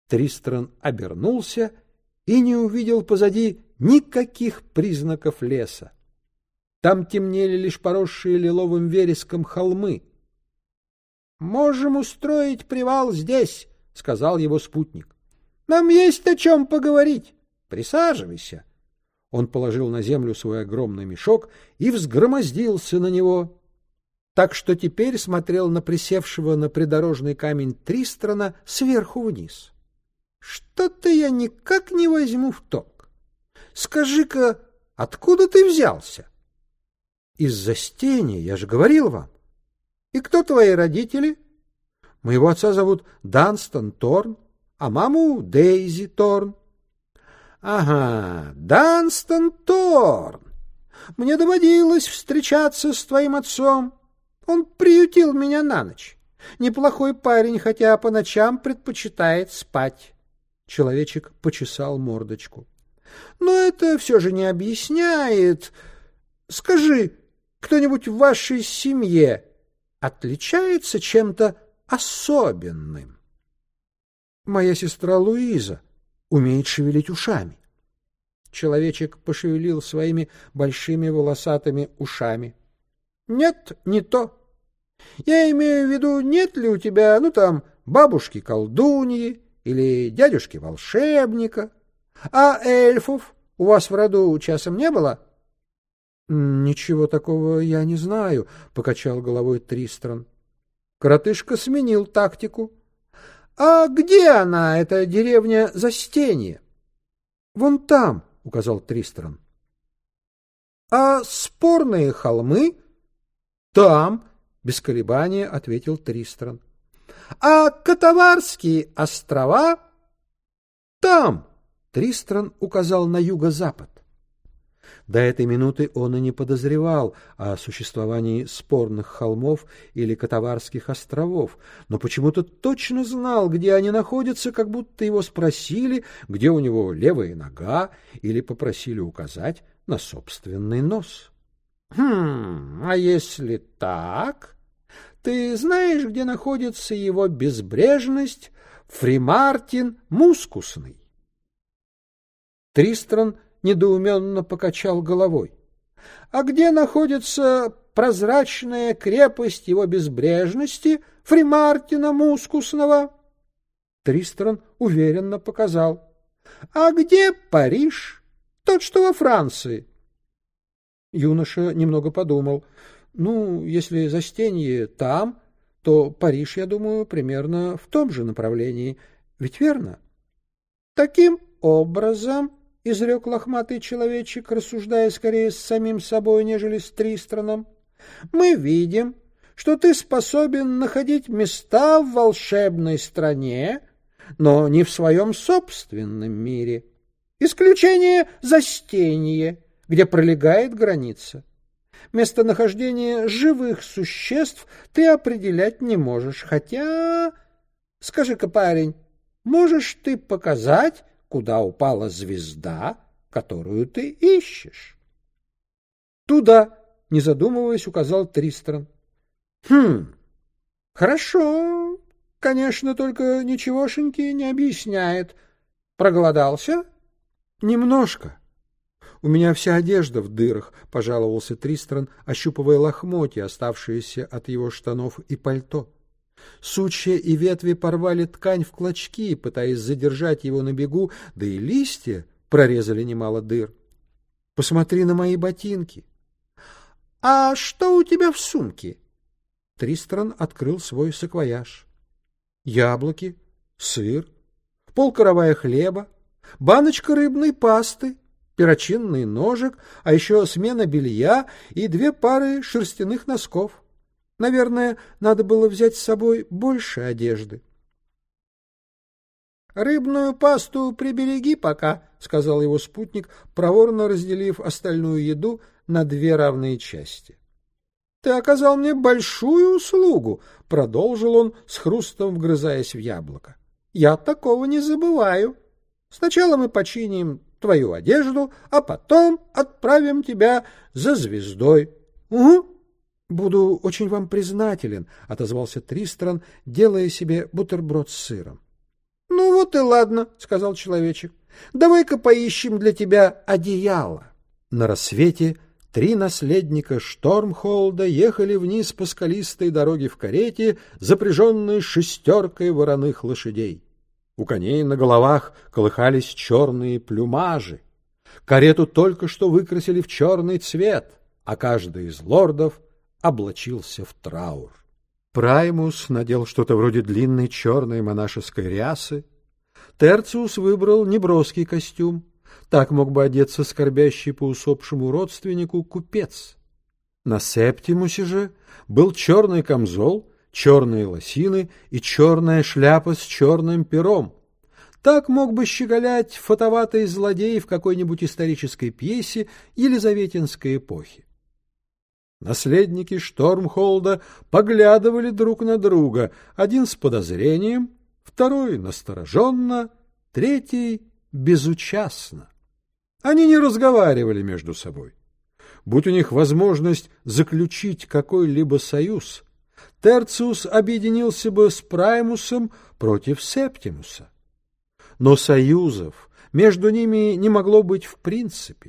Тристран обернулся и не увидел позади никаких признаков леса. Там темнели лишь поросшие лиловым вереском холмы. — Можем устроить привал здесь, — сказал его спутник. — Нам есть о чем поговорить. Присаживайся. Он положил на землю свой огромный мешок и взгромоздился на него, так что теперь смотрел на присевшего на придорожный камень Тристрана сверху вниз. — Что-то я никак не возьму в толк. Скажи-ка, откуда ты взялся? — Из-за стени, я же говорил вам. — И кто твои родители? — Моего отца зовут Данстон Торн, а маму Дейзи Торн. — Ага, Данстон Торн. Мне доводилось встречаться с твоим отцом. Он приютил меня на ночь. Неплохой парень, хотя по ночам предпочитает спать. Человечек почесал мордочку. Но это все же не объясняет. Скажи, кто-нибудь в вашей семье отличается чем-то особенным? Моя сестра Луиза умеет шевелить ушами. Человечек пошевелил своими большими волосатыми ушами. Нет, не то. Я имею в виду, нет ли у тебя, бабушки-колдуньи или дядюшки-волшебника? А эльфов у вас в роду часом не было? — Ничего такого я не знаю, — покачал головой Тристран. Коротышка сменил тактику. — А где она, эта деревня Застенье? — Вон там, — указал Тристран. — А спорные холмы? — Там, — без колебания ответил Тристран. — А Катаварские острова? — Там, — Тристран указал на юго-запад. До этой минуты он и не подозревал о существовании спорных холмов или Катаварских островов, но почему-то точно знал, где они находятся, как будто его спросили, где у него левая нога, или попросили указать на собственный нос. — А если так, ты знаешь, где находится его безбрежность Фримартин Мускусный? Тристран недоуменно покачал головой. — А где находится прозрачная крепость его безбрежности Фримартина Мускусного? Тристран уверенно показал. — А где Париж? Тот, что во Франции? Юноша немного подумал. Если Застенье там, то Париж, я думаю, примерно в том же направлении. Ведь верно? — Таким образом, — изрек лохматый человечек, рассуждая скорее с самим собой, нежели с Тристраном, — мы видим, что ты способен находить места в волшебной стране, но не в своем собственном мире. Исключение Застенье, где пролегает граница. Местонахождение живых существ ты определять не можешь, хотя... Скажи-ка, парень, можешь ты показать, куда упала звезда, которую ты ищешь? — Туда, — не задумываясь, указал Тристран. — Хорошо. Конечно, только ничегошеньки не объясняет. Проголодался? — Немножко. У меня вся одежда в дырах, — пожаловался Тристран, ощупывая лохмотья, оставшиеся от его штанов и пальто. Сучья и ветви порвали ткань в клочки, пытаясь задержать его на бегу, да и листья прорезали немало дыр. Посмотри на мои ботинки. — А что у тебя в сумке? Тристран открыл свой саквояж. Яблоки, сыр, полкоровая хлеба, баночка рыбной пасты, перочинный ножик, а еще смена белья и 2 пары шерстяных носков. Наверное, надо было взять с собой больше одежды. — Рыбную пасту прибереги пока, — сказал его спутник, проворно разделив остальную еду на 2 равные части. — Ты оказал мне большую услугу, — продолжил он, с хрустом вгрызаясь в яблоко. — Я такого не забываю. Сначала мы починим твою одежду, а потом отправим тебя за звездой. — Угу. — Буду очень вам признателен, — отозвался Тристран, делая себе бутерброд с сыром. — Вот и ладно, — сказал человечек. — Давай-ка поищем для тебя одеяло. На рассвете 3 наследника Штормхолда ехали вниз по скалистой дороге в карете, запряженной 6 вороных лошадей. У коней на головах колыхались черные плюмажи. Карету только что выкрасили в черный цвет, а каждый из лордов облачился в траур. Праймус надел что-то вроде длинной черной монашеской рясы. Терциус выбрал неброский костюм. Так мог бы одеться скорбящий по усопшему родственнику купец. На Септимусе же был черный камзол, черные лосины и черная шляпа с черным пером. Так мог бы щеголять фатоватый злодей в какой-нибудь исторической пьесе елизаветинской эпохи. Наследники Штормхолда поглядывали друг на друга, один с подозрением, второй настороженно, третий безучастно. Они не разговаривали между собой. Будь у них возможность заключить какой-либо союз, Терциус объединился бы с Праймусом против Септимуса. Но союзов между ними не могло быть в принципе.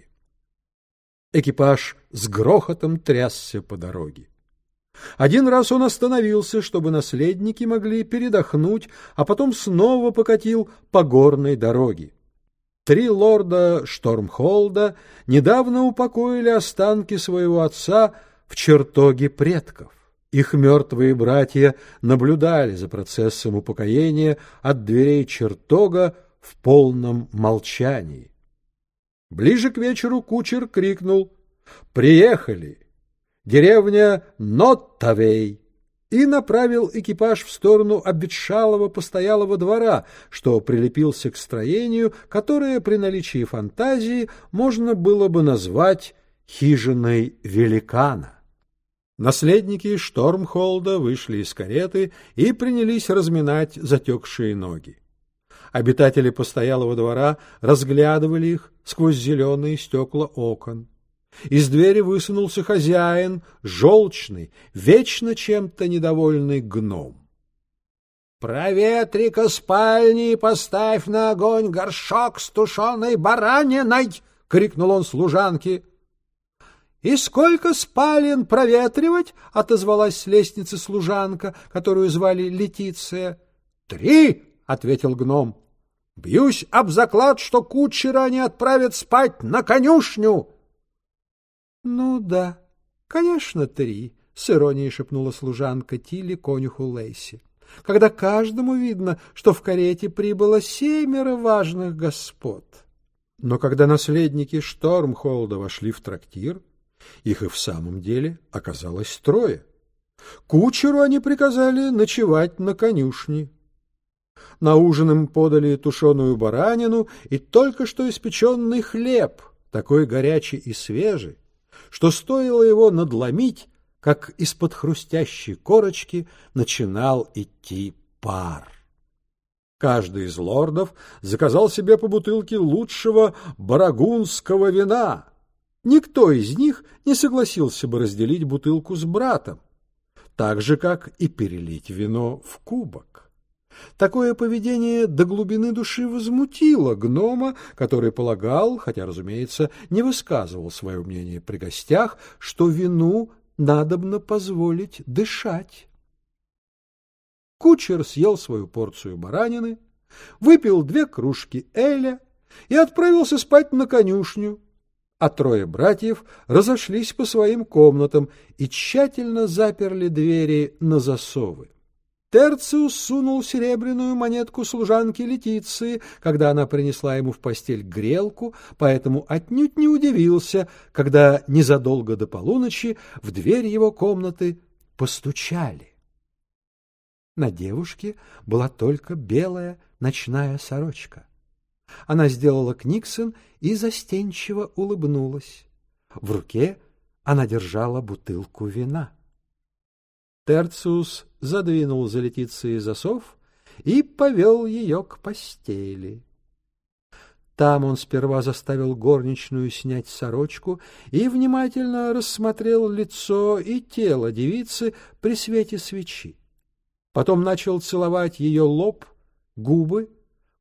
Экипаж с грохотом трясся по дороге. Один раз он остановился, чтобы наследники могли передохнуть, а потом снова покатил по горной дороге. 3 лорда Штормхолда недавно упокоили останки своего отца в чертоге предков. Их мертвые братья наблюдали за процессом упокоения от дверей чертога в полном молчании. Ближе к вечеру кучер крикнул: «Приехали! Деревня Ноттавей!» и направил экипаж в сторону обветшалого постоялого двора, что прилепился к строению, которое при наличии фантазии можно было бы назвать хижиной великана. Наследники Штормхолда вышли из кареты и принялись разминать затекшие ноги. Обитатели постоялого двора разглядывали их сквозь зеленые стекла окон. Из двери высунулся хозяин, желчный, вечно чем-то недовольный гном. — Проветри-ка спальни и поставь на огонь горшок с тушеной бараниной! — крикнул он служанке. — И сколько спален проветривать? — отозвалась с лестницы служанка, которую звали Летиция. — 3! — ответил гном. — Бьюсь об заклад, что кучера они отправят спать на конюшню. — Ну да, конечно, 3, — с иронией шепнула служанка Тилли конюху Лейси, — когда каждому видно, что в карете прибыло 7 важных господ. Но когда наследники Штормхолда вошли в трактир, их и в самом деле оказалось 3. Кучеру они приказали ночевать на конюшне. На ужин им подали тушеную баранину и только что испеченный хлеб, такой горячий и свежий, что стоило его надломить, как из-под хрустящей корочки начинал идти пар. Каждый из лордов заказал себе по бутылке лучшего барагунского вина. Никто из них не согласился бы разделить бутылку с братом, так же, как и перелить вино в кубок. Такое поведение до глубины души возмутило гнома, который полагал, хотя, разумеется, не высказывал свое мнение при гостях, что вину надобно позволить дышать. Кучер съел свою порцию баранины, выпил 2 кружки эля и отправился спать на конюшню, а 3 братьев разошлись по своим комнатам и тщательно заперли двери на засовы. Терциус сунул серебряную монетку служанке Летиции, когда она принесла ему в постель грелку, поэтому отнюдь не удивился, когда незадолго до полуночи в дверь его комнаты постучали. На девушке была только белая ночная сорочка. Она сделала книксон и застенчиво улыбнулась. В руке она держала бутылку вина. Терциус задвинул за Летицией засов и повел ее к постели. Там он сперва заставил горничную снять сорочку и внимательно рассмотрел лицо и тело девицы при свете свечи. Потом начал целовать ее лоб, губы,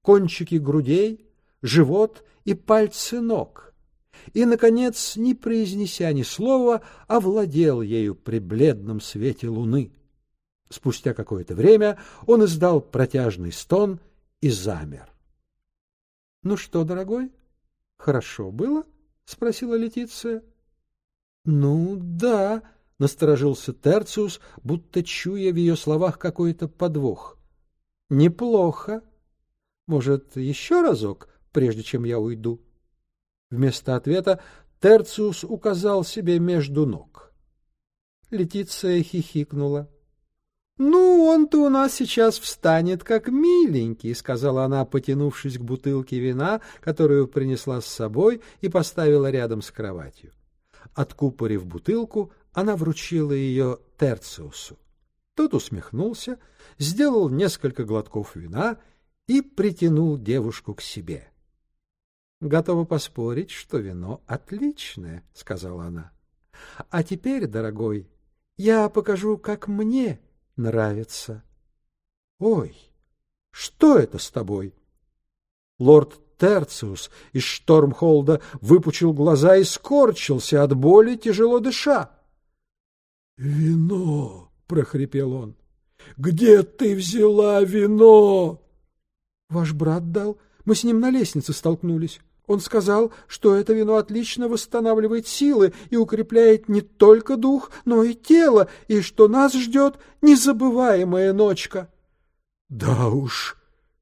кончики грудей, живот и пальцы ног, и, наконец, не произнеся ни слова, овладел ею при бледном свете луны. Спустя какое-то время он издал протяжный стон и замер. — Ну что, дорогой, хорошо было? — спросила Летиция. — Ну, да, — насторожился Терциус, будто чуя в ее словах какой-то подвох. — Неплохо. Может, еще разок, прежде чем я уйду? Вместо ответа Терциус указал себе между ног. Летиция хихикнула. — Ну, он-то у нас сейчас встанет, как миленький, — сказала она, потянувшись к бутылке вина, которую принесла с собой и поставила рядом с кроватью. Откупорив бутылку, она вручила ее Терциусу. Тот усмехнулся, сделал несколько глотков вина и притянул девушку к себе. — Готова поспорить, что вино отличное, — сказала она. — А теперь, дорогой, я покажу, как мне нравится. — Ой, что это с тобой? Лорд Терциус из Штормхолда выпучил глаза и скорчился от боли, тяжело дыша. — Вино! — прохрипел он. — Где ты взяла вино? — Ваш брат дал. Мы с ним на лестнице столкнулись. Он сказал, что это вино отлично восстанавливает силы и укрепляет не только дух, но и тело, и что нас ждет незабываемая ночка. — Да уж,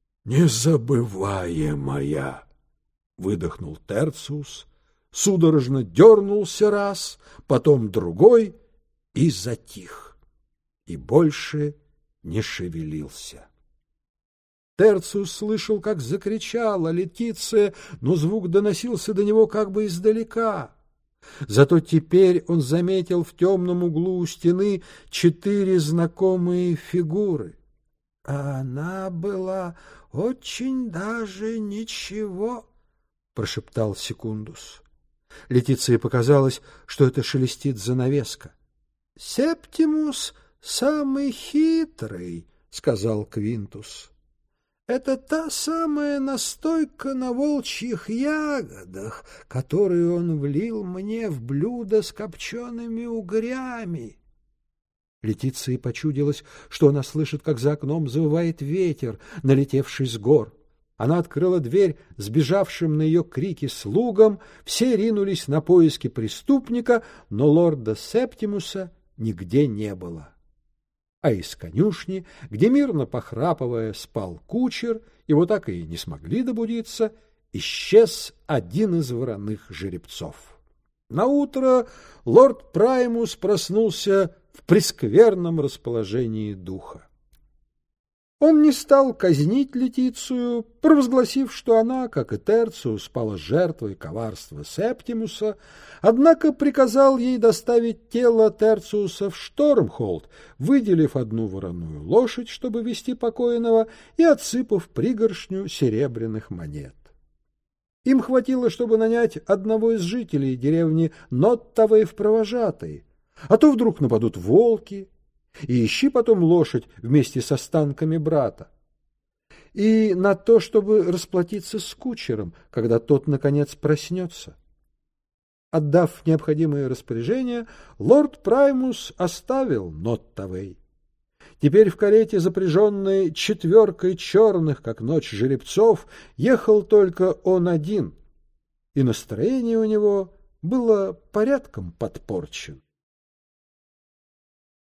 незабываемая! — выдохнул Терциус, судорожно дернулся раз, потом другой и затих, и больше не шевелился. Терциус слышал, как закричала Летиция, но звук доносился до него как бы издалека. Зато теперь он заметил в темном углу у стены 4 знакомые фигуры. А она была очень даже ничего, — прошептал Секундус. Летиции показалось, что это шелестит занавеска. — Септимус самый хитрый, — сказал Квинтус. Это та самая настойка на волчьих ягодах, которую он влил мне в блюдо с копчеными угрями. Летиции почудилось, что она слышит, как за окном завывает ветер, налетевший с гор. Она открыла дверь сбежавшим на ее крики слугам, все ринулись на поиски преступника, но лорда Септимуса нигде не было. А из конюшни, где мирно похрапывая спал кучер, его так и не смогли добудиться, исчез один из вороных жеребцов. Наутро лорд Праймус проснулся в прескверном расположении духа. Он не стал казнить Летицию, провозгласив, что она, как и Терциус, пала жертвой коварства Септимуса, однако приказал ей доставить тело Терциуса в Штормхолд, выделив 1 вороную лошадь, чтобы везти покойного, и отсыпав пригоршню серебряных монет. Им хватило, чтобы нанять одного из жителей деревни Ноттавей в провожатые, а то вдруг нападут волки, и ищи потом лошадь вместе с останками брата. И на то, чтобы расплатиться с кучером, когда тот, наконец, проснется. Отдав необходимые распоряжения, лорд Праймус оставил Ноттавей. Теперь в карете, запряженной 4 черных, как ночь, жеребцов, ехал только он один, и настроение у него было порядком подпорчено.